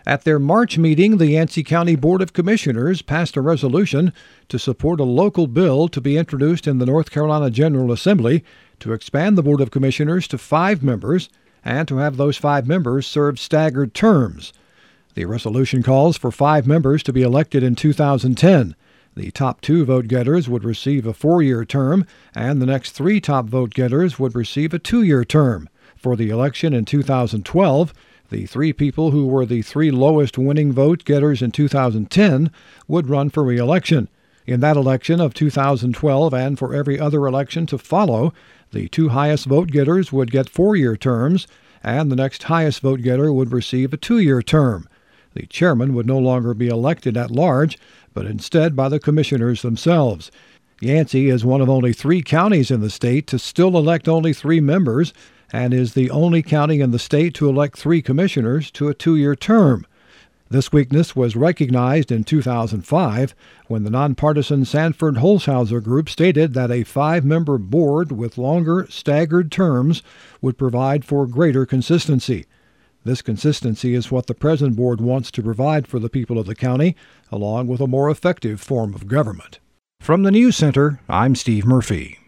At their March meeting, the Yancey County Board of Commissioners passed a resolution to support a local bill to be introduced in the North Carolina General Assembly to expand the Board of Commissioners to 5 members and to have those 5 members serve staggered terms. The resolution calls for 5 members to be elected in 2010. The top 2 vote-getters would receive a 4-year term, and the next 3 top vote-getters would receive a 2-year term. For the election in 2012, the 3 people who were the 3 lowest winning vote-getters in 2010 would run for re-election. In that election of 2012 and for every other election to follow, the 2 highest vote-getters would get 4-year terms, and the next highest vote-getter would receive a 2-year term. The chairman would no longer be elected at large, but instead by the commissioners themselves. Yancey is one of only 3 counties in the state to still elect only 3 members, and is the only county in the state to elect 3 commissioners to a 2-year term. This weakness was recognized in 2005 when the nonpartisan Sanford Holshouser Group stated that a 5-member board with longer, staggered terms would provide for greater consistency. This consistency is what the present board wants to provide for the people of the county, along with a more effective form of government. From the News Center, I'm Steve Murphy.